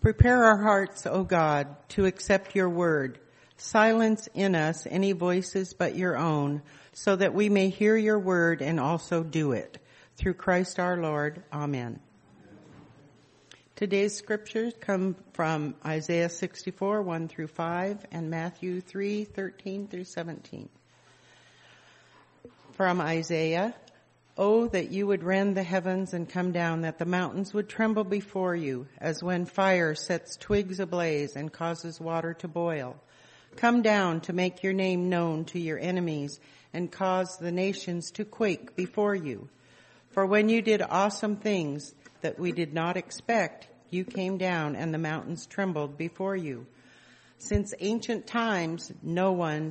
Prepare our hearts, O God, to accept your word. Silence in us any voices but your own, so that we may hear your word and also do it. Through Christ our Lord. Amen. Today's scriptures come from Isaiah 64, 1 through 5, and Matthew 3, 13 through 17. From Isaiah, "Oh, that you would rend the heavens and come down, that the mountains would tremble before you, as when fire sets twigs ablaze and causes water to boil. Come down to make your name known to your enemies and cause the nations to quake before you. For when you did awesome things that we did not expect, you came down and the mountains trembled before you. Since ancient times, no one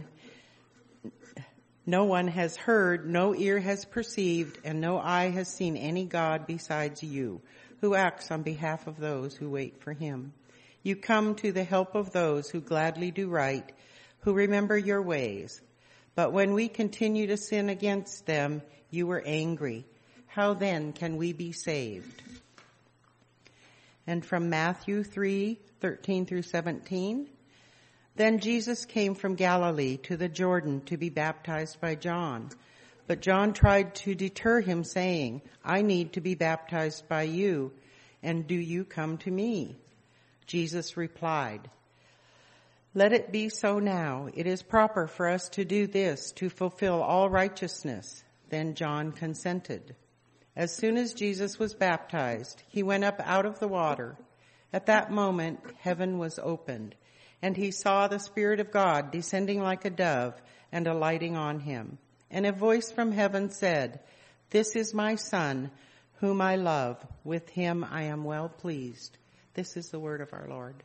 has heard, no ear has perceived, and no eye has seen any God besides you, who acts on behalf of those who wait for him. You come to the help of those who gladly do right, who remember your ways. But when we continue to sin against them, you were angry. How then can we be saved?" And from Matthew 3, 13 through 17, "Then Jesus came from Galilee to the Jordan to be baptized by John. But John tried to deter him, saying, 'I need to be baptized by you, and do you come to me?' Jesus replied, 'Let it be so now. It is proper for us to do this, to fulfill all righteousness.' Then John consented. As soon as Jesus was baptized, he went up out of the water. At that moment, heaven was opened, and he saw the Spirit of God descending like a dove and alighting on him. And a voice from heaven said, 'This is my Son, whom I love. With him I am well pleased.'" This is the word of our Lord.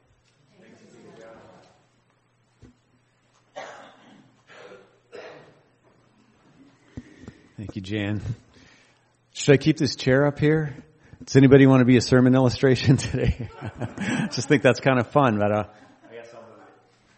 Thank you, Jan. Should I keep this chair up here? Does anybody want to be a sermon illustration today? Just think that's kind of fun, but I guess I'll move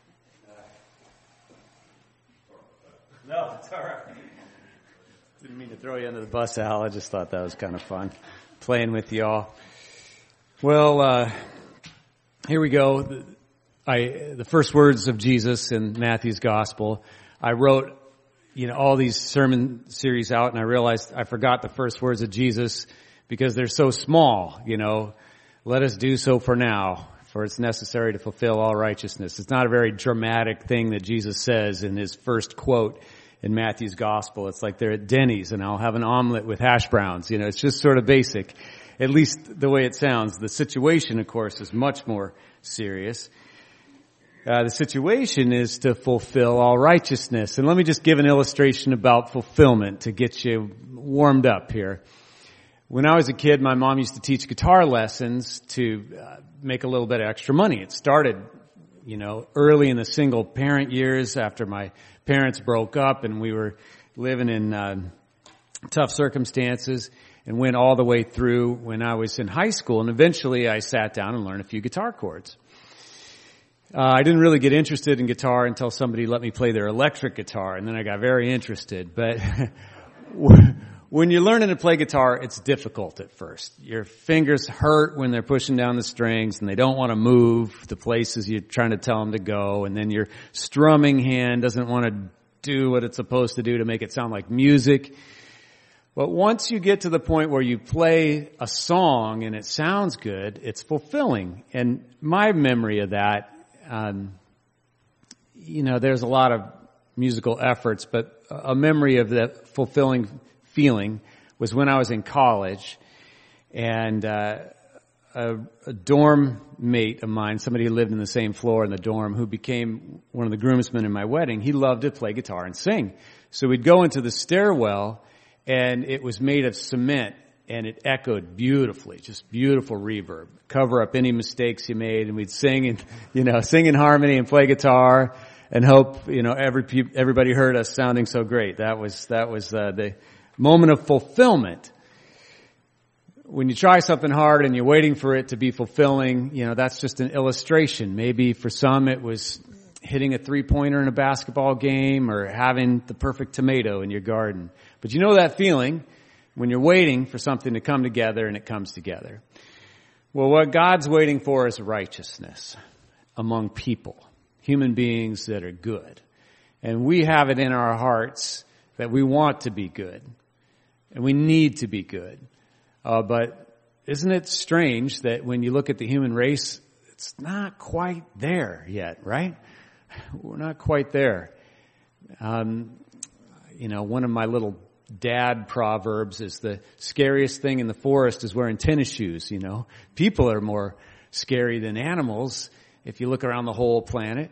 it. No, it's all right. Didn't mean to throw you under the bus, Al. I just thought that was kind of fun, playing with y'all. Well, here we go. The first words of Jesus in Matthew's Gospel. I wrote all these sermon series out, and I realized I forgot the first words of Jesus because they're so small, let us do so for now, for it's necessary to fulfill all righteousness. It's not a very dramatic thing that Jesus says in his first quote in Matthew's Gospel. It's like they're at Denny's and I'll have an omelet with hash browns. It's just sort of basic, at least the way it sounds. The situation, of course, is much more serious. The situation is to fulfill all righteousness. And let me just give an illustration about fulfillment to get you warmed up here. When I was a kid, my mom used to teach guitar lessons to make a little bit of extra money. It started, early in the single parent years after my parents broke up and we were living in tough circumstances, and went all the way through when I was in high school. And eventually I sat down and learned a few guitar chords. I didn't really get interested in guitar until somebody let me play their electric guitar, and then I got very interested. But when you're learning to play guitar, it's difficult at first. Your fingers hurt when they're pushing down the strings, and they don't want to move the places you're trying to tell them to go. And then your strumming hand doesn't want to do what it's supposed to do to make it sound like music. But once you get to the point where you play a song and it sounds good, it's fulfilling. And my memory of that, there's a lot of musical efforts, but a memory of that fulfilling feeling was when I was in college, and a dorm mate of mine, somebody who lived in the same floor in the dorm, who became one of the groomsmen in my wedding, he loved to play guitar and sing. So we'd go into the stairwell, and it was made of cement, and it echoed beautifully, just beautiful reverb. Cover up any mistakes you made, and we'd sing in harmony and play guitar and hope, everybody heard us sounding so great. That was the moment of fulfillment. When you try something hard and you're waiting for it to be fulfilling, that's just an illustration. Maybe for some it was hitting a three-pointer in a basketball game or having the perfect tomato in your garden. But you know that feeling when you're waiting for something to come together and it comes together. Well, what God's waiting for is righteousness among people, human beings that are good. And we have it in our hearts that we want to be good. And we need to be good. But isn't it strange that when you look at the human race, it's not quite there yet, right? We're not quite there. One of my little dad proverbs is the scariest thing in the forest is wearing tennis shoes, People are more scary than animals if you look around the whole planet.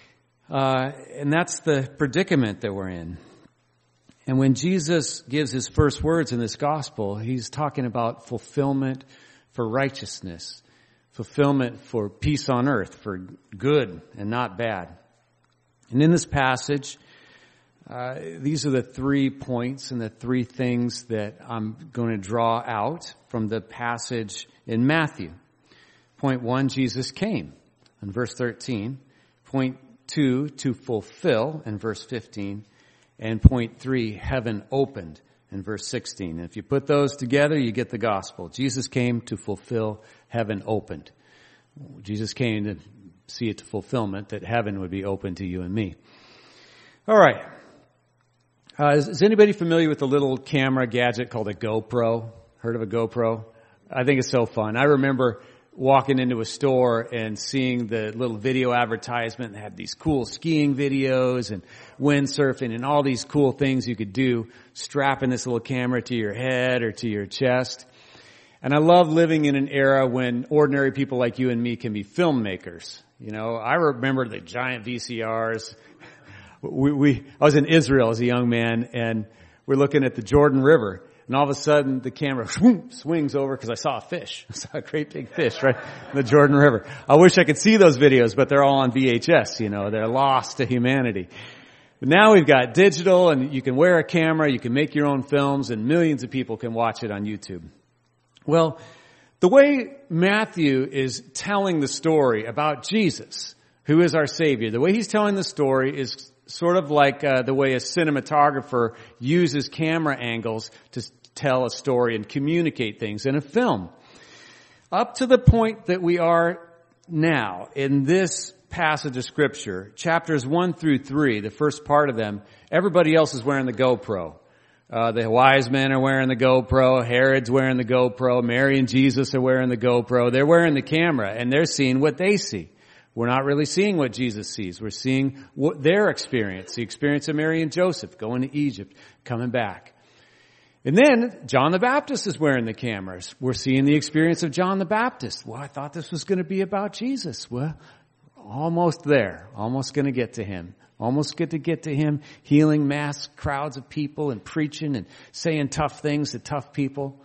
And that's the predicament that we're in. And when Jesus gives his first words in this gospel, he's talking about fulfillment for righteousness, fulfillment for peace on earth, for good and not bad. And in this passage, these are the 3 points and the 3 things that I'm going to draw out from the passage in Matthew. Point 1, Jesus came in verse 13. Point 2, to fulfill in verse 15. And point 3, heaven opened in verse 16. And if you put those together, you get the gospel. Jesus came to fulfill, heaven opened. Jesus came to see it to fulfillment, that heaven would be open to you and me. All right. Is anybody familiar with the little camera gadget called a GoPro? Heard of a GoPro? I think it's so fun. I remember walking into a store and seeing the little video advertisement that had these cool skiing videos and windsurfing and all these cool things you could do, strapping this little camera to your head or to your chest. And I love living in an era when ordinary people like you and me can be filmmakers. I remember the giant VCRs. I was in Israel as a young man, and we're looking at the Jordan River. And all of a sudden, the camera swings over because I saw a fish. I saw a great big fish right in the Jordan River. I wish I could see those videos, but they're all on VHS, They're lost to humanity. But now we've got digital, and you can wear a camera, you can make your own films, and millions of people can watch it on YouTube. Well, the way Matthew is telling the story about Jesus, who is our Savior, the way he's telling the story is sort of like the way a cinematographer uses camera angles to tell a story and communicate things in a film. Up to the point that we are now in this passage of Scripture, chapters 1 through 3, the first part of them, everybody else is wearing the GoPro. The wise men are wearing the GoPro, Herod's wearing the GoPro, Mary and Jesus are wearing the GoPro. They're wearing the camera, and they're seeing what they see. We're not really seeing what Jesus sees. We're seeing what their experience, the experience of Mary and Joseph going to Egypt, coming back. And then John the Baptist is wearing the cameras. We're seeing the experience of John the Baptist. Well, I thought this was going to be about Jesus. Well, almost there. Almost going to get to him. Almost get to him healing mass crowds of people and preaching and saying tough things to tough people.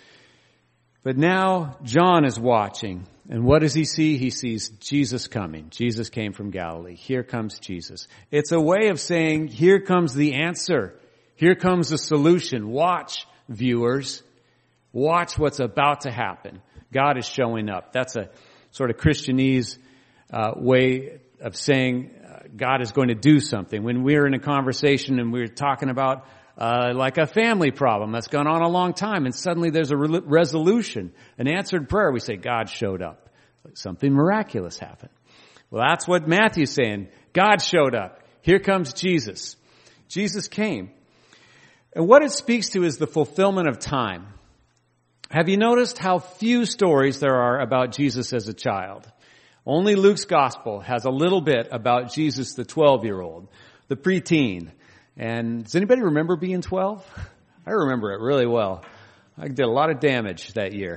But now John is watching. And what does he see? He sees Jesus coming. Jesus came from Galilee. Here comes Jesus. It's a way of saying, here comes the answer. Here comes the solution. Watch, viewers. Watch what's about to happen. God is showing up. That's a sort of Christianese way of saying God is going to do something. When we're in a conversation and we're talking about like a family problem that's gone on a long time, and suddenly there's a resolution, an answered prayer, we say, God showed up. Something miraculous happened. Well, that's what Matthew's saying. God showed up. Here comes Jesus. Jesus came. And what it speaks to is the fulfillment of time. Have you noticed how few stories there are about Jesus as a child? Only Luke's gospel has a little bit about Jesus, the 12-year-old, the preteen. And does anybody remember being 12? I remember it really well. I did a lot of damage that year.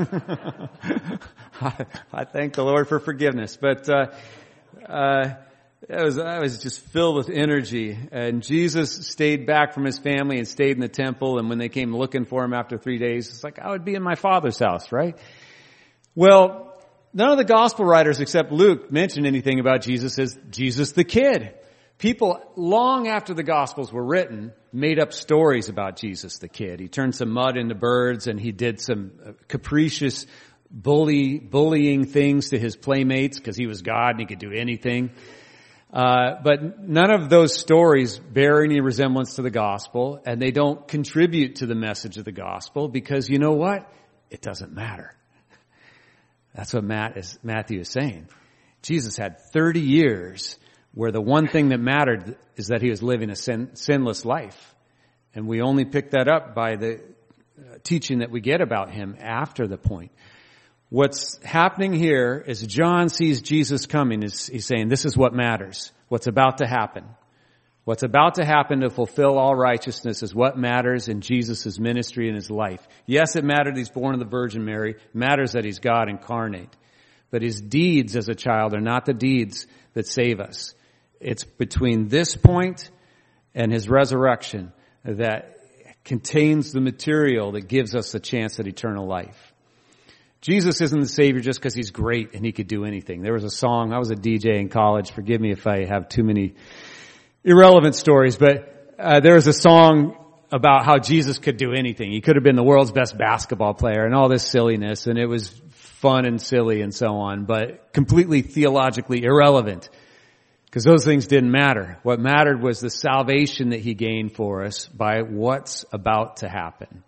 I thank the Lord for forgiveness. But I was just filled with energy. And Jesus stayed back from his family and stayed in the temple. And when they came looking for him after 3 days, it's like I would be in my Father's house, right? Well, none of the gospel writers except Luke mention anything about Jesus as Jesus the kid. People, long after the Gospels were written, made up stories about Jesus the kid. He turned some mud into birds, and he did some capricious bullying things to his playmates because he was God and he could do anything. But none of those stories bear any resemblance to the Gospel, and they don't contribute to the message of the Gospel because you know what? It doesn't matter. That's what Matthew is saying. Jesus had 30 years where the one thing that mattered is that he was living a sinless life. And we only pick that up by the teaching that we get about him after the point. What's happening here is John sees Jesus coming. He's saying, this is what matters. What's about to happen. What's about to happen to fulfill all righteousness is what matters in Jesus' ministry and his life. Yes, it mattered he's born of the Virgin Mary. It matters that he's God incarnate. But his deeds as a child are not the deeds that save us. It's between this point and his resurrection that contains the material that gives us the chance at eternal life. Jesus isn't the Savior just because he's great and he could do anything. There was a song, I was a DJ in college, forgive me if I have too many irrelevant stories, but there was a song about how Jesus could do anything. He could have been the world's best basketball player and all this silliness, and it was fun and silly and so on, but completely theologically irrelevant because those things didn't matter. What mattered was the salvation that he gained for us by what's about to happen.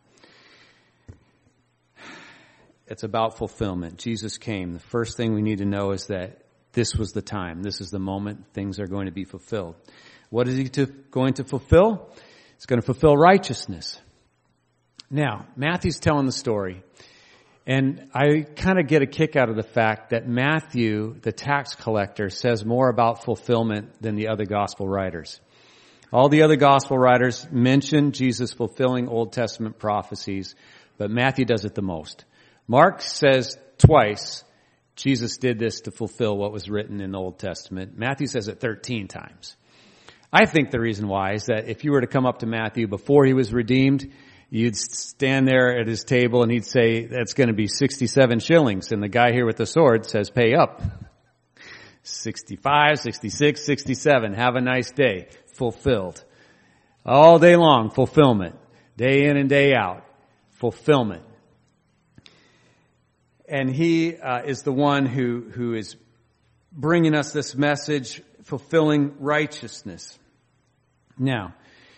It's about fulfillment. Jesus came. The first thing we need to know is that this was the time. This is the moment things are going to be fulfilled. What is he going to fulfill? He's going to fulfill righteousness. Now, Matthew's telling the story, and I kind of get a kick out of the fact that Matthew, the tax collector, says more about fulfillment than the other gospel writers. All the other gospel writers mention Jesus fulfilling Old Testament prophecies, but Matthew does it the most. Mark says twice, Jesus did this to fulfill what was written in the Old Testament. Matthew says it 13 times. I think the reason why is that if you were to come up to Matthew before he was redeemed, you'd stand there at his table and he'd say, that's going to be 67 shillings. And the guy here with the sword says, pay up. 65, 66, 67. Have a nice day. Fulfilled. All day long, fulfillment. Day in and day out. Fulfillment. And he is the one who is bringing us this message, fulfilling righteousness. Now,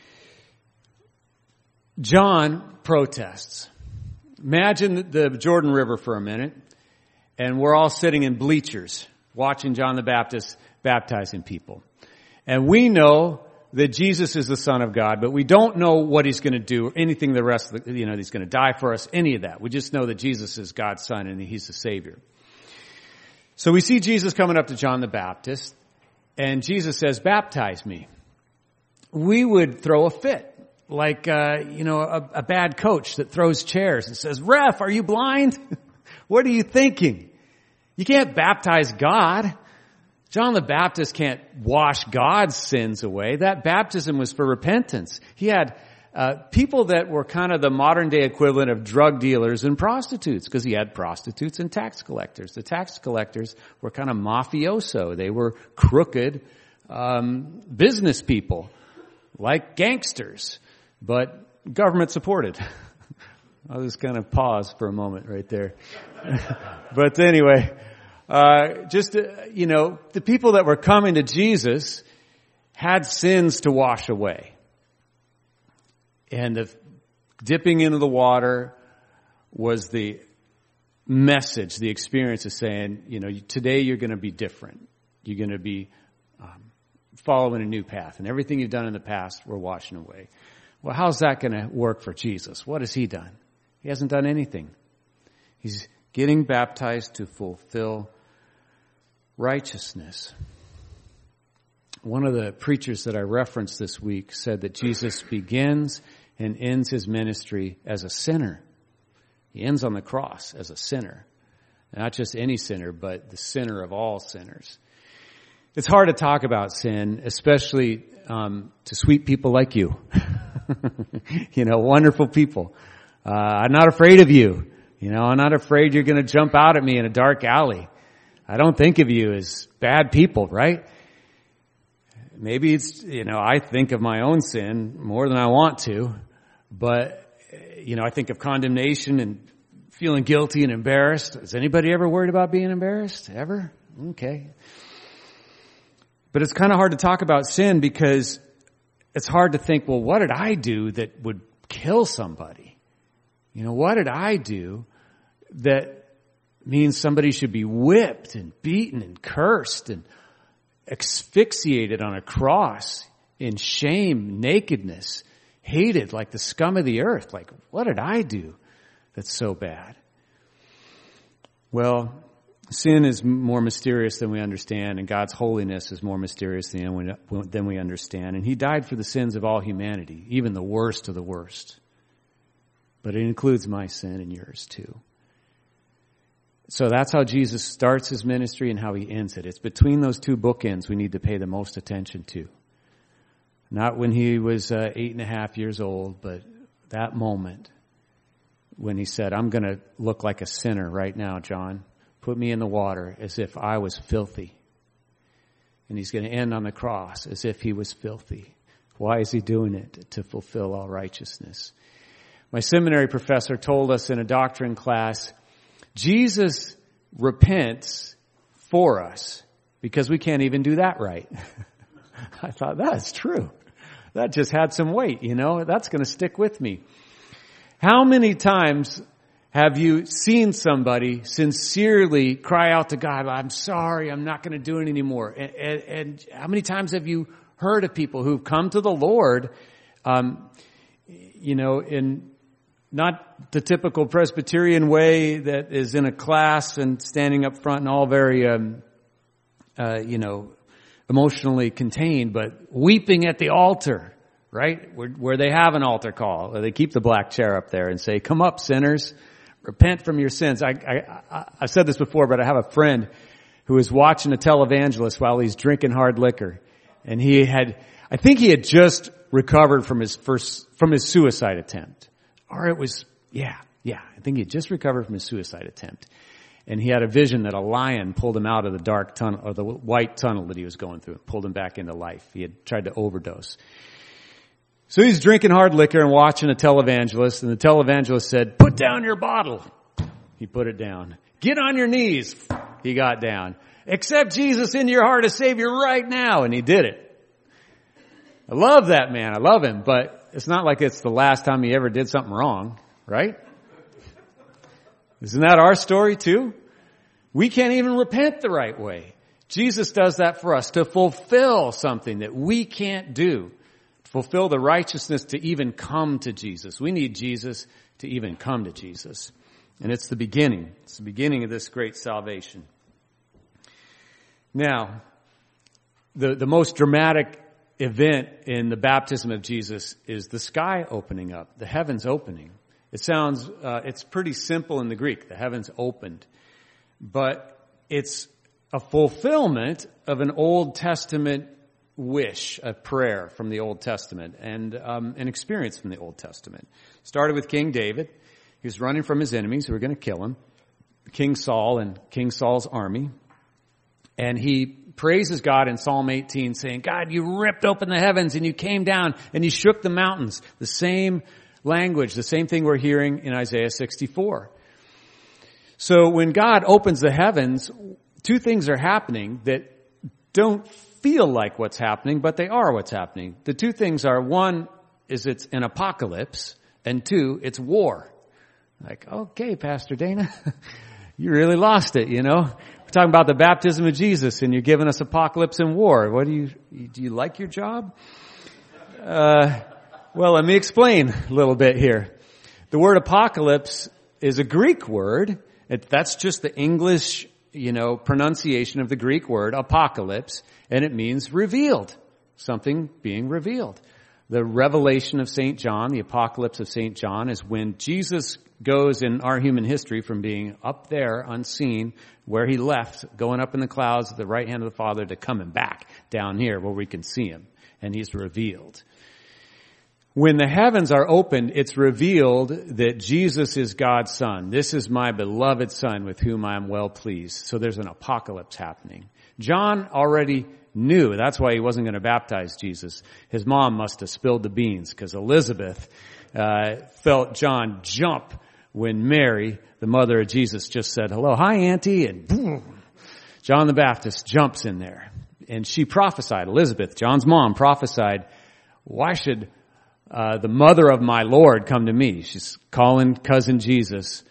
John protests. Imagine the Jordan River for a minute, and we're all sitting in bleachers watching John the Baptist baptizing people. And we know that Jesus is the Son of God, but we don't know what he's going to do, or anything the rest of he's going to die for us, any of that. We just know that Jesus is God's Son and he's the Savior. So we see Jesus coming up to John the Baptist, and Jesus says, baptize me. We would throw a fit, like, a bad coach that throws chairs and says, ref, are you blind? What are you thinking? You can't baptize God. John the Baptist can't wash God's sins away. That baptism was for repentance. He had people that were kind of the modern day equivalent of drug dealers and prostitutes, because he had prostitutes and tax collectors. The tax collectors were kind of mafioso. They were crooked business people, like gangsters, but government supported. I'll just kind of pause for a moment right there. But anyway, the people that were coming to Jesus had sins to wash away. And the dipping into the water was the message, the experience of saying, today you're going to be different. You're going to be following a new path. And everything you've done in the past, we're washing away. Well, how's that going to work for Jesus? What has he done? He hasn't done anything. He's getting baptized to fulfill righteousness. One of the preachers that I referenced this week said that Jesus begins and ends his ministry as a sinner. He ends on the cross as a sinner. Not just any sinner, but the sinner of all sinners. It's hard to talk about sin, especially to sweet people like you. Wonderful people. I'm not afraid of you. I'm not afraid you're going to jump out at me in a dark alley. I don't think of you as bad people, right? Maybe it's, I think of my own sin more than I want to, but, I think of condemnation and feeling guilty and embarrassed. Is anybody ever worried about being embarrassed? Ever? Okay. But it's kind of hard to talk about sin because it's hard to think, well, what did I do that would kill somebody? What did I do that means somebody should be whipped and beaten and cursed and asphyxiated on a cross in shame, nakedness, hated like the scum of the earth. Like, what did I do that's so bad? Well, sin is more mysterious than we understand, and God's holiness is more mysterious than we understand. And he died for the sins of all humanity, even the worst of the worst. But it includes my sin and yours too. So that's how Jesus starts his ministry and how he ends it. It's between those two bookends we need to pay the most attention to. Not when he was 8.5 years old, but that moment when he said, I'm going to look like a sinner right now, John. Put me in the water as if I was filthy. And he's going to end on the cross as if he was filthy. Why is he doing it? To fulfill all righteousness. My seminary professor told us in a doctrine class, Jesus repents for us because we can't even do that right. I thought, that's true. That just had some weight, That's going to stick with me. How many times have you seen somebody sincerely cry out to God, I'm sorry, I'm not going to do it anymore? And how many times have you heard of people who've come to the Lord, in not the typical Presbyterian way that is in a class and standing up front and all very, emotionally contained, but weeping at the altar, right? Where they have an altar call. Or they keep the black chair up there and say, come up, sinners, repent from your sins. I've said this before, but I have a friend who was watching a televangelist while he's drinking hard liquor. And I think he had just recovered from his suicide attempt. Or it was, I think he had just recovered from his suicide attempt. And he had a vision that a lion pulled him out of the dark tunnel, or the white tunnel that he was going through, pulled him back into life. He had tried to overdose. So he's drinking hard liquor and watching a televangelist, and the televangelist said, put down your bottle. He put it down. Get on your knees. He got down. Accept Jesus into your heart as Savior right now. And he did it. I love that man. I love him, but it's not like it's the last time he ever did something wrong, right? Isn't that our story too? We can't even repent the right way. Jesus does that for us to fulfill something that we can't do. Fulfill the righteousness to even come to Jesus. We need Jesus to even come to Jesus. And it's the beginning. It's the beginning of this great salvation. Now, the most dramatic event in the baptism of Jesus is the sky opening up, the heavens opening. It sounds, it's pretty simple in the Greek, the heavens opened. But it's a fulfillment of an Old Testament wish, a prayer from the Old Testament, and an experience from the Old Testament. Started with King David. He was running from his enemies who were going to kill him, King Saul and King Saul's army. And he praises God in Psalm 18, saying, God, you ripped open the heavens and you came down and you shook the mountains. The same language, the same thing we're hearing in Isaiah 64. So when God opens the heavens, two things are happening that don't feel like what's happening, but they are what's happening. The two things are, one is it's an apocalypse, and two, it's war. Like, okay, Pastor Dana, you really lost it, We're talking about the baptism of Jesus, and you're giving us apocalypse and war. What do you like your job? Well, let me explain a little bit here. The word apocalypse is a Greek word. That's just the English, pronunciation of the Greek word apocalypse, and it means revealed, something being revealed. The revelation of St. John, the apocalypse of St. John, is when Jesus goes in our human history from being up there unseen, where he left, going up in the clouds at the right hand of the Father, to coming back down here where we can see him, and he's revealed. When the heavens are opened, it's revealed that Jesus is God's Son. This is my beloved Son with whom I am well pleased. So there's an apocalypse happening. John already knew. That's why he wasn't going to baptize Jesus. His mom must have spilled the beans, because Elizabeth felt John jump when Mary, the mother of Jesus, just said, hello, hi, Auntie, and boom, John the Baptist jumps in there. And she prophesied, Elizabeth, John's mom, prophesied, why should the mother of my Lord come to me? She's calling cousin Jesus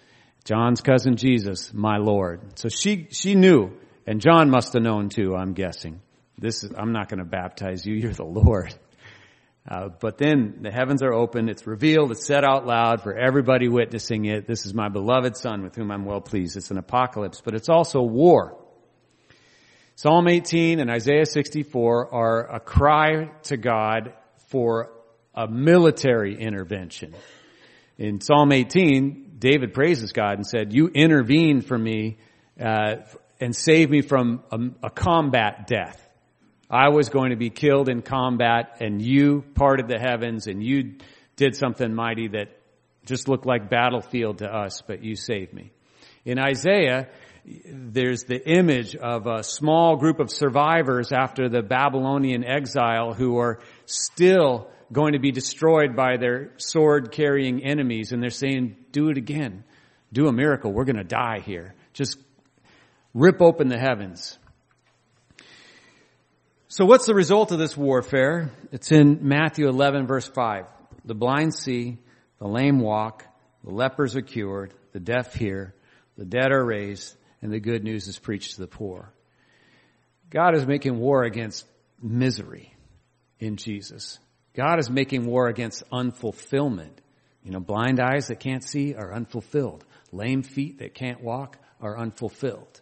John's cousin Jesus, my Lord. So she knew, and John must have known too, I'm guessing. I'm not going to baptize you, you're the Lord. But then the heavens are open, it's revealed, it's said out loud for everybody witnessing it. This is my beloved Son with whom I'm well pleased. It's an apocalypse, but it's also war. Psalm 18 and Isaiah 64 are a cry to God for a military intervention. In Psalm 18, David praises God and said, you intervened for me and saved me from a combat death. I was going to be killed in combat, and you parted the heavens, and you did something mighty that just looked like battlefield to us, but you saved me. In Isaiah, there's the image of a small group of survivors after the Babylonian exile who are still going to be destroyed by their sword-carrying enemies, and they're saying, do it again. Do a miracle. We're going to die here. Just rip open the heavens. So what's the result of this warfare? It's in Matthew 11, verse 5. The blind see, the lame walk, the lepers are cured, the deaf hear, the dead are raised, and the good news is preached to the poor. God is making war against misery in Jesus. God is making war against unfulfillment. Blind eyes that can't see are unfulfilled. Lame feet that can't walk are unfulfilled.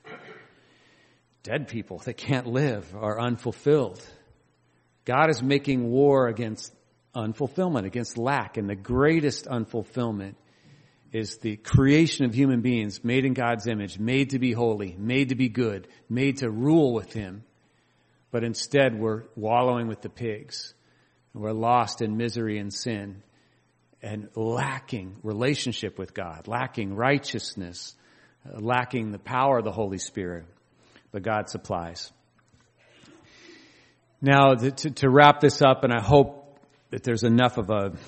Dead people that can't live are unfulfilled. God is making war against unfulfillment, against lack. And the greatest unfulfillment is the creation of human beings made in God's image, made to be holy, made to be good, made to rule with Him. But instead we're wallowing with the pigs. We're lost in misery and sin and lacking relationship with God, lacking righteousness, lacking the power of the Holy Spirit. But God supplies. Now, to wrap this up, and I hope that there's enough of an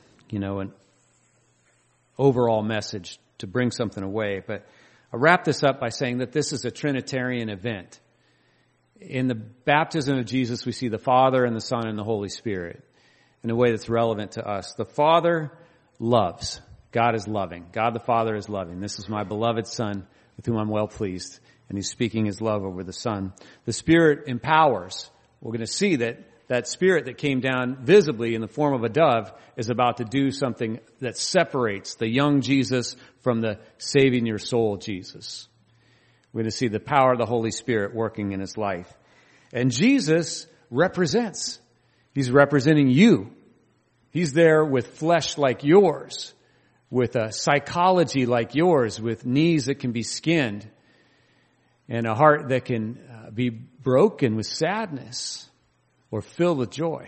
overall message to bring something away, but I'll wrap this up by saying that this is a Trinitarian event. In the baptism of Jesus, we see the Father and the Son and the Holy Spirit in a way that's relevant to us. The Father loves. God is loving. God the Father is loving. This is my beloved Son with whom I'm well pleased. And He's speaking His love over the Son. The Spirit empowers. We're going to see that Spirit that came down visibly in the form of a dove is about to do something that separates the young Jesus from the saving your soul Jesus. We're going to see the power of the Holy Spirit working in His life. And Jesus represents. He's representing you. He's there with flesh like yours, with a psychology like yours, with knees that can be skinned, and a heart that can be broken with sadness or filled with joy.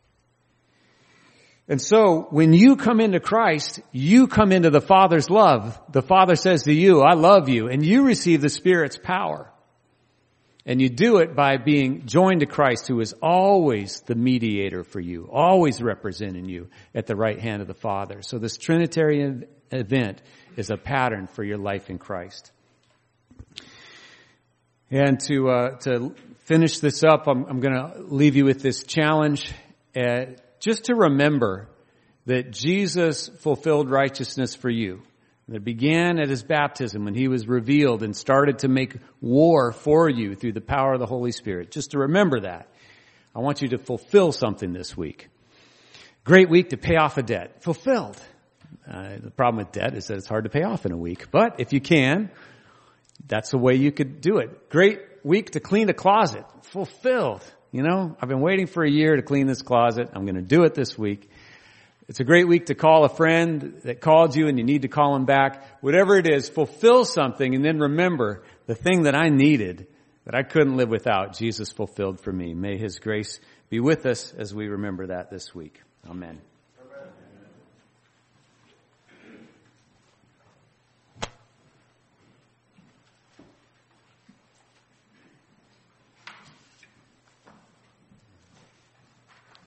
And so when you come into Christ, you come into the Father's love. The Father says to you, I love you, and you receive the Spirit's power. And you do it by being joined to Christ, who is always the mediator for you, always representing you at the right hand of the Father. So this Trinitarian event is a pattern for your life in Christ. And to finish this up, I'm going to leave you with this challenge, just to remember that Jesus fulfilled righteousness for you. It began at His baptism when He was revealed and started to make war for you through the power of the Holy Spirit. Just to remember that. I want you to fulfill something this week. Great week to pay off a debt. Fulfilled. The problem with debt is that it's hard to pay off in a week. But if you can, that's the way you could do it. Great week to clean a closet. Fulfilled. I've been waiting for a year to clean this closet. I'm going to do it this week. It's a great week to call a friend that called you and you need to call him back. Whatever it is, fulfill something, and then remember the thing that I needed, that I couldn't live without, Jesus fulfilled for me. May His grace be with us as we remember that this week. Amen.